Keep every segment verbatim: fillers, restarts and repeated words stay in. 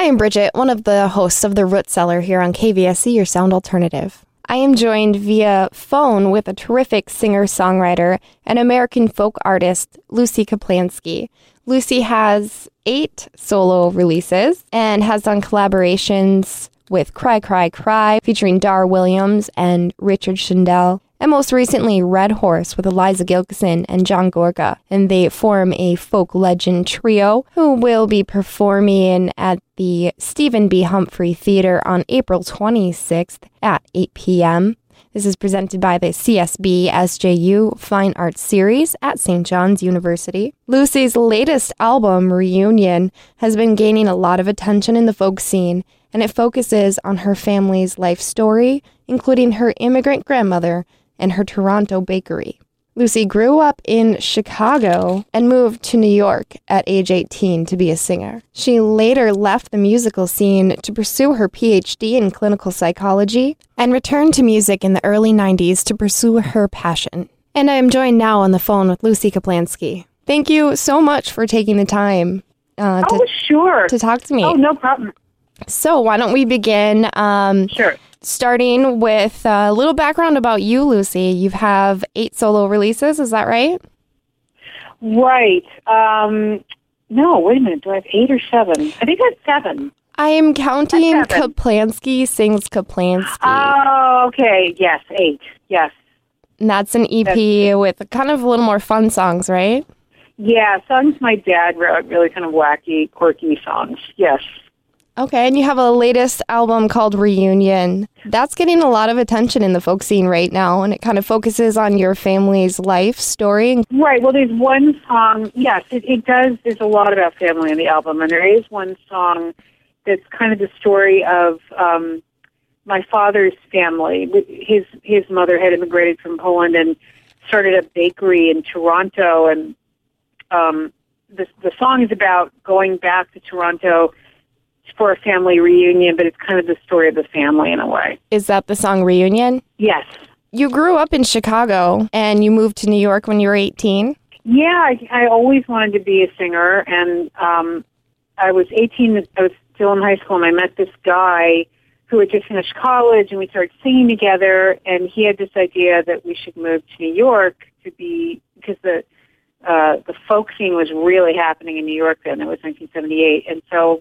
am Bridget, one of the hosts of The Root Cellar here on K V S C, your sound alternative. I am joined via phone with a terrific singer-songwriter and American folk artist, Lucy Kaplansky. Lucy has eight solo releases and has done collaborations with Cry Cry Cry, featuring Dar Williams and Richard Shindell, and most recently Red Horse with Eliza Gilkison and John Gorga. And they form a folk legend trio who will be performing at the Stephen B. Humphrey Theater on April twenty-sixth at eight p.m. This is presented by the C S B S J U Fine Arts Series at Saint John's University. Lucy's latest album, Reunion, has been gaining a lot of attention in the folk scene, and it focuses on her family's life story, including her immigrant grandmother and her Toronto bakery. Lucy grew up in Chicago and moved to New York at age eighteen to be a singer. She later left the musical scene to pursue her P H D in clinical psychology and returned to music in the early nineties to pursue her passion. And I am joined now on the phone with Lucy Kaplansky. Thank you so much for taking the time uh, to, oh, sure. to talk to me. Oh, no problem. So why don't we begin? Um, sure. Starting with a little background about you, Lucy. You have eight solo releases, is that right? Right. Um, no, wait a minute. Do I have eight or seven? I think I have seven. I am counting Kaplansky Sings Kaplansky. Oh, okay. Yes, eight. Yes. And that's an E P that's, with kind of a little more fun songs, right? Yeah, songs my dad wrote, really kind of wacky, quirky songs. Yes. Okay, and you have a latest album called Reunion. That's getting a lot of attention in the folk scene right now, and it kind of focuses on your family's life story. Right, well, there's one song, yes, it, it does, there's a lot about family in the album, and there is one song that's kind of the story of um, my father's family. His, his mother had immigrated from Poland and started a bakery in Toronto, and um, the, the song is about going back to Toronto for a family reunion, but it's kind of the story of the family in a way. Is that the song Reunion? Yes. You grew up in Chicago, and you moved to New York when you were eighteen? Yeah, I, I always wanted to be a singer, and um, I was eighteen, I was still in high school, and I met this guy who had just finished college, and we started singing together, and he had this idea that we should move to New York to be, because the uh, the folk scene was really happening in New York then. It was nineteen seventy-eight, and so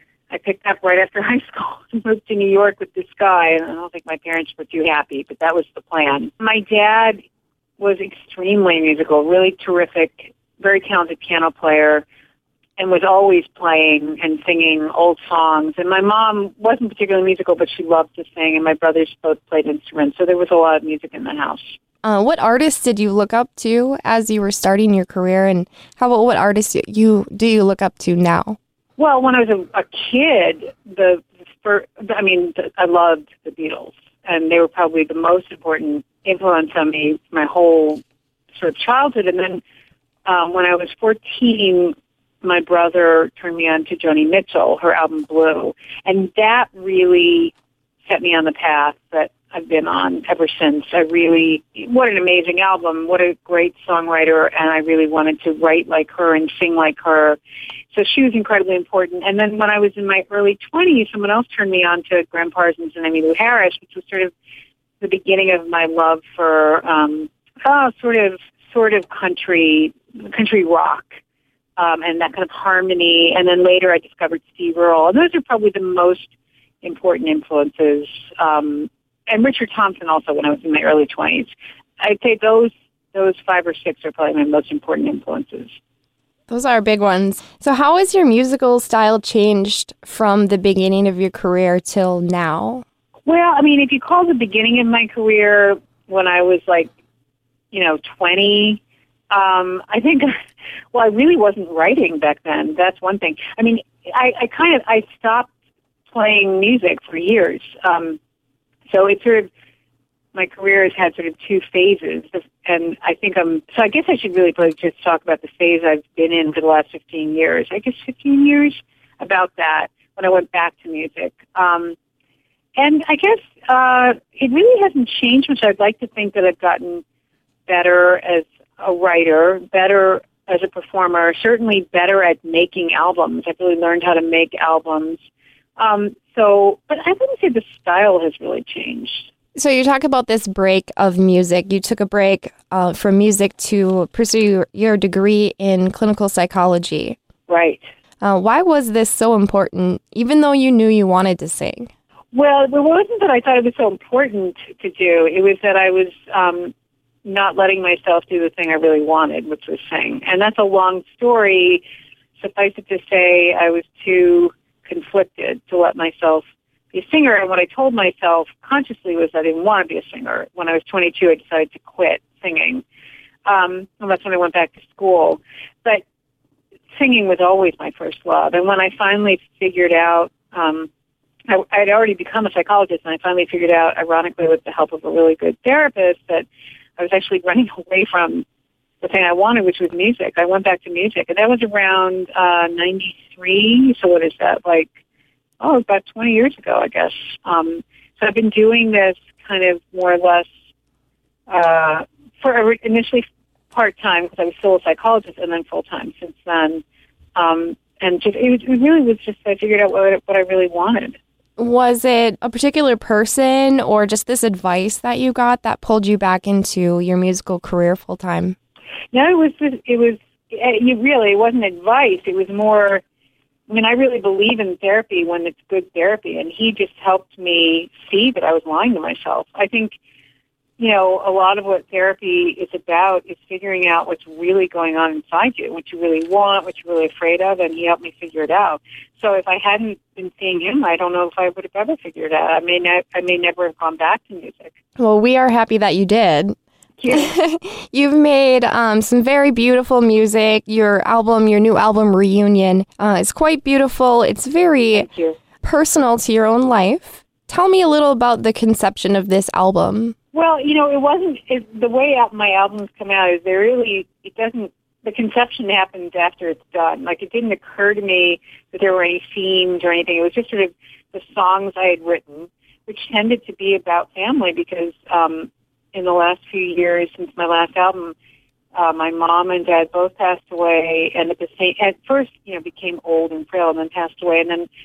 I picked up right after high school and moved to New York with this guy, and I don't think my parents were too happy, but that was the plan. My dad was extremely musical, really terrific, very talented piano player, and was always playing and singing old songs. And my mom wasn't particularly musical, but she loved to sing, and my brothers both played instruments, so there was a lot of music in the house. Uh, what artists did you look up to as you were starting your career, and how about what artists you do you look up to now? Well, when I was a, a kid, the first, I mean, the, I loved the Beatles, and they were probably the most important influence on me my whole sort of childhood. And then um, when I was fourteen, my brother turned me on to Joni Mitchell, her album Blue, and that really set me on the path that I've been on ever since. I really, what an amazing album, what a great songwriter, and I really wanted to write like her and sing like her. So she was incredibly important. And then when I was in my early twenties, someone else turned me on to Graham Parsons and Emmylou Harris, which was sort of the beginning of my love for um, oh, sort of sort of country country rock um, and that kind of harmony. And then later I discovered Steve Earle. And those are probably the most important influences. Um, and Richard Thompson also when I was in my early twenties. I'd say those those five or six are probably my most important influences. Those are big ones. So how has your musical style changed from the beginning of your career till now? Well, I mean, if you call the beginning of my career when I was like, you know, twenty, um, I think, well, I really wasn't writing back then. That's one thing. I mean, I, I kind of, I stopped playing music for years. Um, so it's sort of, my career has had sort of two phases, and I think I'm, so I guess I should really probably just talk about the phase I've been in for the last fifteen years. I guess fifteen years, about that, when I went back to music. Um, and I guess uh, it really hasn't changed much. I'd like to think that I've gotten better as a writer, better as a performer, certainly better at making albums. I've really learned how to make albums Um, so, but I wouldn't say the style has really changed. So you talk about this break of music. You took a break uh, from music to pursue your, your degree in clinical psychology. Right. Uh, why was this so important, even though you knew you wanted to sing? Well, it wasn't that I thought it was so important to do. It was that I was um, not letting myself do the thing I really wanted, which was sing. And that's a long story. Suffice it to say, I was too conflicted to let myself be a singer. And what I told myself consciously was I didn't want to be a singer. When I was twenty-two, I decided to quit singing. Um, and that's when I went back to school. But singing was always my first love. And when I finally figured out, um, I had already become a psychologist, and I finally figured out, ironically, with the help of a really good therapist, that I was actually running away from the thing I wanted, which was music. I went back to music, and that was around uh, ninety-three. So what is that, like, oh, about twenty years ago, I guess. Um, so I've been doing this kind of more or less uh, for initially part-time, because I was still a psychologist, and then full-time since then. Um, and just it, was, it really was just I figured out what, what I really wanted. Was it a particular person or just this advice that you got that pulled you back into your musical career full-time? No, it was just, it was, it, you really, it wasn't advice. It was more, I mean, I really believe in therapy when it's good therapy, and he just helped me see that I was lying to myself. I think, you know, a lot of what therapy is about is figuring out what's really going on inside you, what you really want, what you're really afraid of, and he helped me figure it out. So if I hadn't been seeing him, I don't know if I would have ever figured it out. I may, ne- I may never have gone back to music. Well, we are happy that you did. Yeah. You've made um, some very beautiful music. Your album, your new album, Reunion, uh, is quite beautiful. It's very personal to your own life. Tell me a little about the conception of this album. Well, you know, it wasn't, it, the way out my albums come out is they really, it doesn't, the conception happens after it's done. Like, it didn't occur to me that there were any themes or anything. It was just sort of the songs I had written, which tended to be about family because um, in the last few years since my last album, uh, my mom and dad both passed away, and at the same, at first, you know, became old and frail and then passed away. And then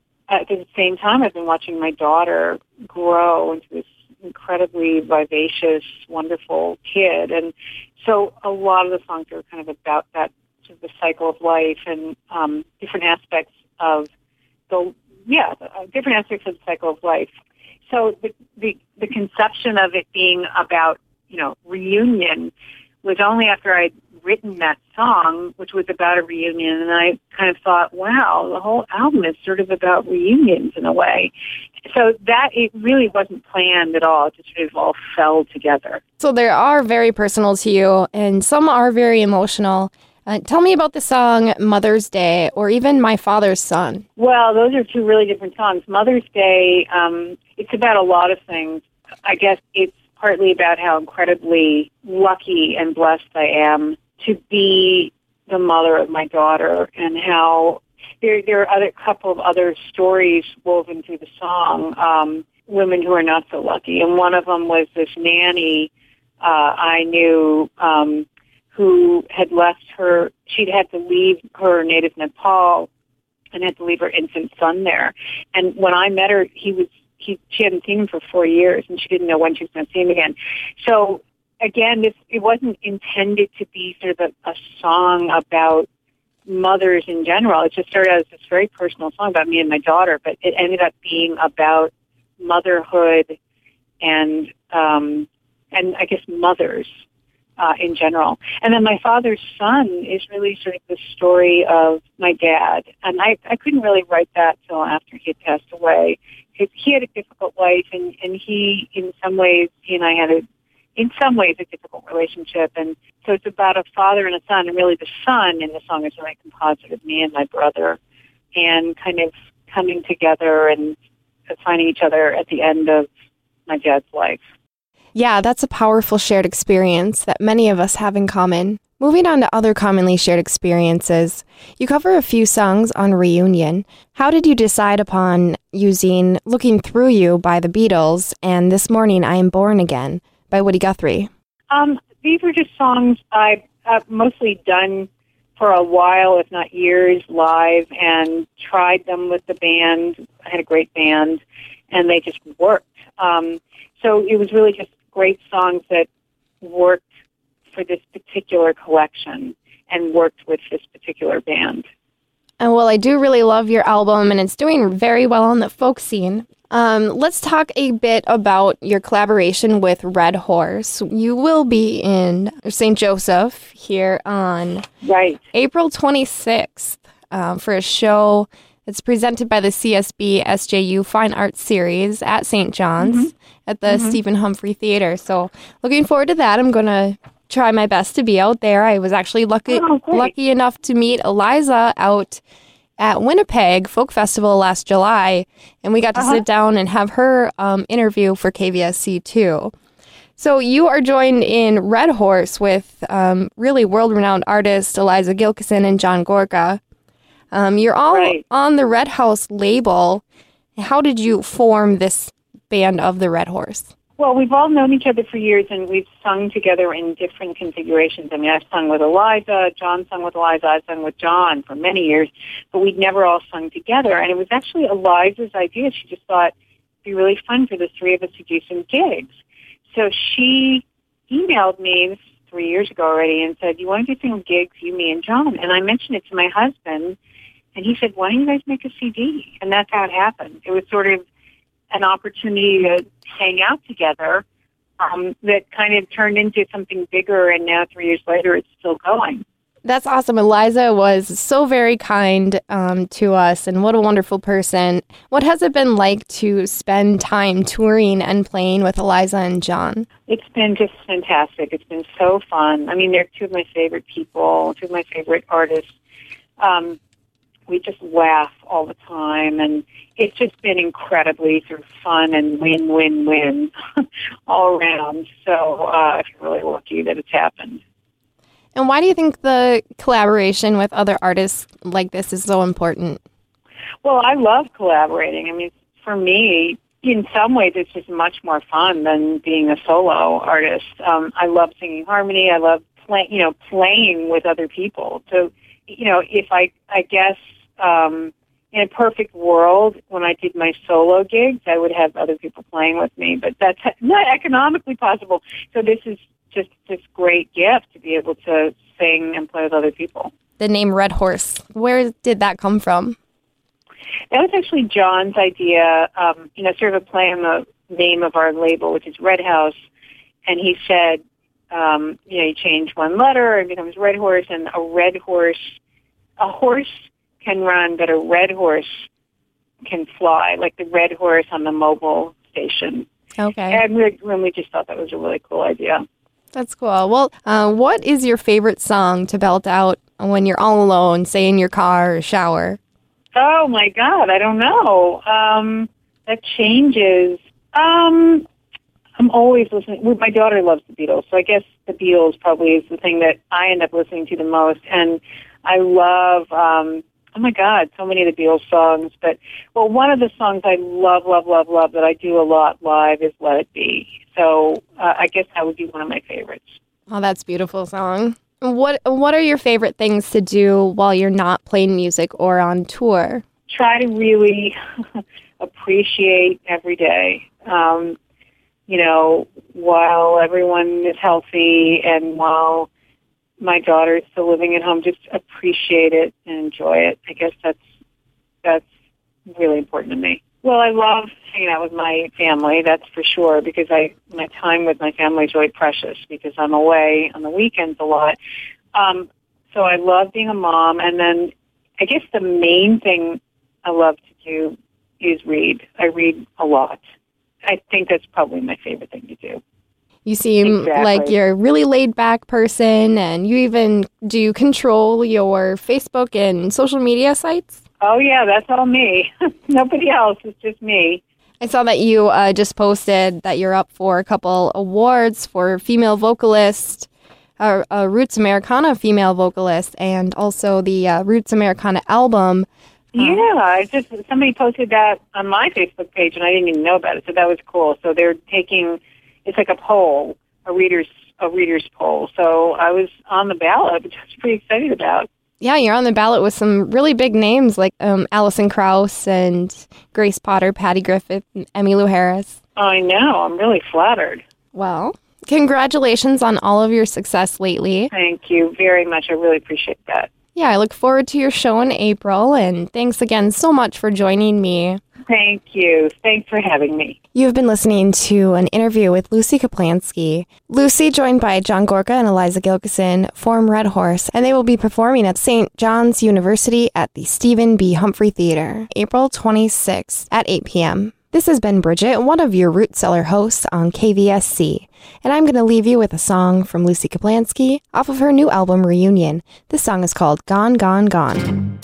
at the same time, I've been watching my daughter grow into this incredibly vivacious, wonderful kid. And so a lot of the songs are kind of about that, sort of the cycle of life and um, different aspects of the, yeah, uh, different aspects of the cycle of life. So the, the, the conception of it being about, you know, reunion was only after I'd written that song, which was about a reunion, and I kind of thought, wow, the whole album is sort of about reunions in a way. So that, it really wasn't planned at all. It just sort of all fell together. So they are very personal to you, and some are very emotional. Uh, tell me about the song Mother's Day, or even My Father's Son. Well, those are two really different songs. Mother's Day, um, it's about a lot of things. I guess it's partly about how incredibly lucky and blessed I am to be the mother of my daughter, and how there there are other couple of other stories woven through the song, um, women who are not so lucky. And one of them was this nanny uh, I knew um, who had left her, she'd had to leave her native Nepal and had to leave her infant son there. And when I met her, he was he she hadn't seen him for four years, and she didn't know when she was going to see him again. So again, this, it wasn't intended to be sort of a, a song about mothers in general. It just started as this very personal song about me and my daughter, but it ended up being about motherhood and, um, and I guess mothers uh, in general. And then My Father's Son is really sort of the story of my dad. And I, I couldn't really write that till after he had passed away, because he had a difficult life, and, and he, in some ways, he and I had a in some ways, a difficult relationship. And so it's about a father and a son, and really the son in the song is really a composite of me and my brother, and kind of coming together and finding each other at the end of my dad's life. Yeah, that's a powerful shared experience that many of us have in common. Moving on to other commonly shared experiences, you cover a few songs on Reunion. How did you decide upon using Looking Through You by the Beatles and This Morning I Am Born Again by Woody Guthrie? Um, these were just songs I've, I've mostly done for a while, if not years, live, and tried them with the band. I had a great band, and they just worked. Um, so it was really just great songs that worked for this particular collection and worked with this particular band. And well, I do really love your album, and it's doing very well on the folk scene. Um, let's talk a bit about your collaboration with Red Horse. You will be in Saint Joseph here on right. April twenty-sixth um, for a show that's presented by the C S B S J U Fine Arts Series at Saint John's mm-hmm. at the mm-hmm. Stephen Humphrey Theater. So looking forward to that. I'm going to try my best to be out there. I was actually lucky, oh, lucky enough to meet Eliza out at Winnipeg Folk Festival last July, and we got to uh-huh. sit down and have her um, interview for K V S C too. So you are joined in Red Horse with um, really world-renowned artists Eliza Gilkyson and John Gorka. Um, you're all right. on the Red House label. How did you form this band of the Red Horse? Well, we've all known each other for years, and we've sung together in different configurations. I mean, I've sung with Eliza, John sung with Eliza, I've sung with John for many years, but we'd never all sung together. And it was actually Eliza's idea. She just thought it'd be really fun for the three of us to do some gigs. So she emailed me this is three years ago already and said, you want to do some gigs, you, me, and John? And I mentioned it to my husband, and he said, why don't you guys make a C D? And that's how it happened. It was sort of an opportunity to hang out together um, that kind of turned into something bigger, and now three years later it's still going. That's awesome. Eliza was so very kind um, to us, and what a wonderful person. What has it been like to spend time touring and playing with Eliza and John? It's been just fantastic. It's been so fun. I mean, they're two of my favorite people, two of my favorite artists. Um, we just laugh all the time, and it's just been incredibly sort of fun and win-win-win all around. So uh, I feel really lucky that it's happened. And why do you think the collaboration with other artists like this is so important? Well, I love collaborating. I mean, for me, in some ways, it's just much more fun than being a solo artist. Um, I love singing harmony. I love play, you know, playing with other people. So, you know, if I, I guess, um, in a perfect world, when I did my solo gigs, I would have other people playing with me, but that's not economically possible. So this is just this great gift to be able to sing and play with other people. The name Red Horse, where did that come from? That was actually John's idea, um, you know, sort of a play on the name of our label, which is Red House. And he said, um, you know, you change one letter and it becomes Red Horse, and a red horse, a horse can run, but a red horse can fly, like the red horse on the mobile station. Okay. And we, and we just thought that was a really cool idea. That's cool. Well, uh, what is your favorite song to belt out when you're all alone, say in your car or shower? Oh, my God, I don't know. Um, that changes. Um, I'm always listening. Well, my daughter loves the Beatles, so I guess the Beatles probably is the thing that I end up listening to the most. And I love... Um, Oh, my God, so many of the Beatles songs. But, well, one of the songs I love, love, love, love that I do a lot live is Let It Be. So uh, I guess that would be one of my favorites. Oh, that's a beautiful song. What What are your favorite things to do while you're not playing music or on tour? Try to really appreciate every day. Um, you know, while everyone is healthy and while my daughter is still living at home, just appreciate it and enjoy it. I guess that's that's really important to me. Well, I love hanging out with my family, that's for sure, because I my time with my family is really precious because I'm away on the weekends a lot. Um, so I love being a mom, and then I guess the main thing I love to do is read. I read a lot. I think that's probably my favorite thing to do. You seem exactly. like you're a really laid-back person, and you even do control your Facebook and social media sites? Oh, yeah, that's all me. Nobody else. It's just me. I saw that you uh, just posted that you're up for a couple awards for female vocalist, uh, uh, Roots Americana female vocalist, and also the uh, Roots Americana album. Yeah, I just somebody posted that on my Facebook page, and I didn't even know about it, so that was cool. So they're taking... It's like a poll, a reader's a reader's poll. So I was on the ballot, which I was pretty excited about. Yeah, you're on the ballot with some really big names like um, Alison Krauss and Grace Potter, Patty Griffith, and Emmylou Harris. I know. I'm really flattered. Well, congratulations on all of your success lately. Thank you very much. I really appreciate that. Yeah, I look forward to your show in April, and thanks again so much for joining me. Thank you. Thanks for having me. You've been listening to an interview with Lucy Kaplansky. Lucy, joined by John Gorka and Eliza Gilkison, form Red Horse, and they will be performing at Saint John's University at the Stephen B. Humphrey Theater, April twenty-sixth at eight p.m. This has been Bridget, one of your Root Cellar hosts on K V S C, and I'm going to leave you with a song from Lucy Kaplansky off of her new album, Reunion. This song is called Gone, Gone, Gone.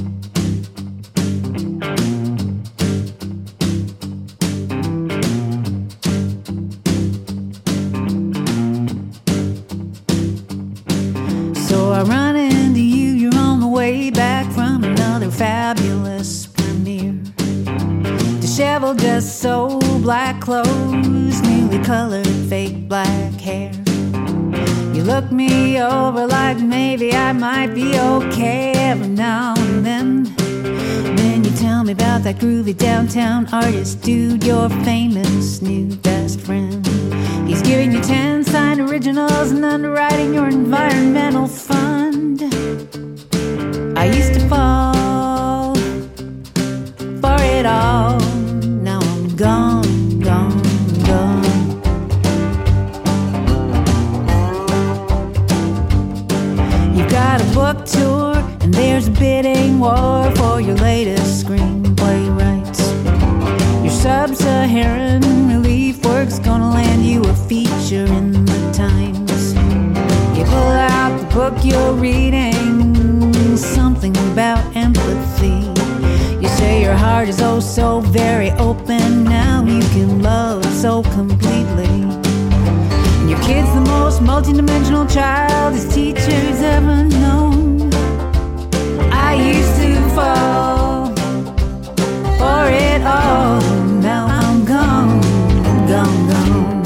So I run into you, you're on the way back from another fabulous premiere. Disheveled, just so black clothes, newly colored fake black hair. You look me over like maybe I might be okay every now and then. Then you tell me about that groovy downtown artist dude, your famous new best friend. He's giving you ten signed originals and underwriting your environmental fund. I used to fall for it all. Now I'm gone, gone, gone. You've got a book tour and there's a bidding war for your latest screenplay rights. Your sub-Saharan relief work's gonna land you a feature in the Times. You pull out the book you're reading, something about empathy. You say your heart is oh so very open, now you can love so completely. And your kid's the most multidimensional child his teacher's ever known. I used to fall for it all. Now I'm gone, gone, gone.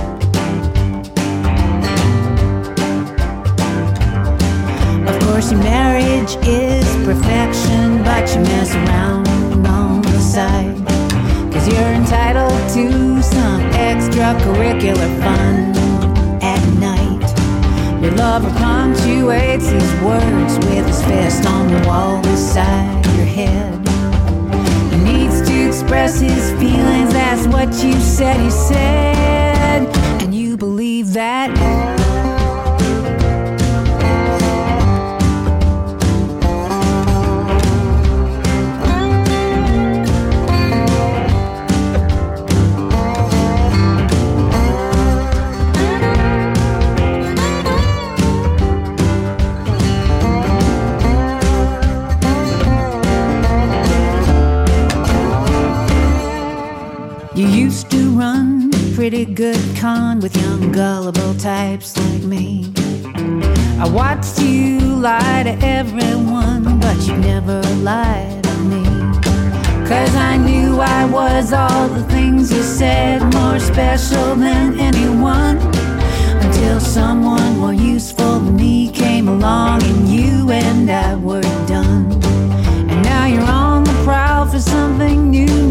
Of course your marriage is perfection, but you mess around on the side, 'cause you're entitled to some extracurricular fun at night. Your lover punctuates his words with his fist on the wall beside your head. He needs to express his feelings, that's what you said he said, and you believe that. You used to run pretty good con with young gullible types like me. I watched you lie to everyone, but you never lied to me. 'Cause I knew I was all the things you said, more special than anyone. Until someone more useful than me came along and you and I were done. And now you're on the prowl for something new.